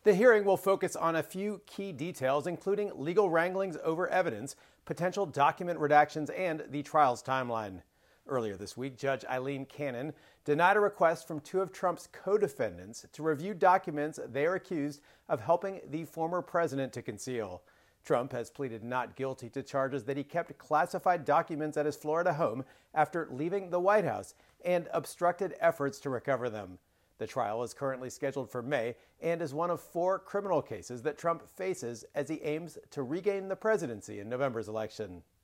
The hearing will focus on a few key details, including legal wranglings over evidence, potential document redactions, and the trial's timeline. Earlier this week, Judge Aileen Cannon denied a request from two of Trump's co-defendants to review documents they are accused of helping the former president to conceal. Trump has pleaded not guilty to charges that he kept classified documents at his Florida home after leaving the White House and obstructed efforts to recover them. The trial is currently scheduled for May and is one of 4 criminal cases that Trump faces as he aims to regain the presidency in November's election.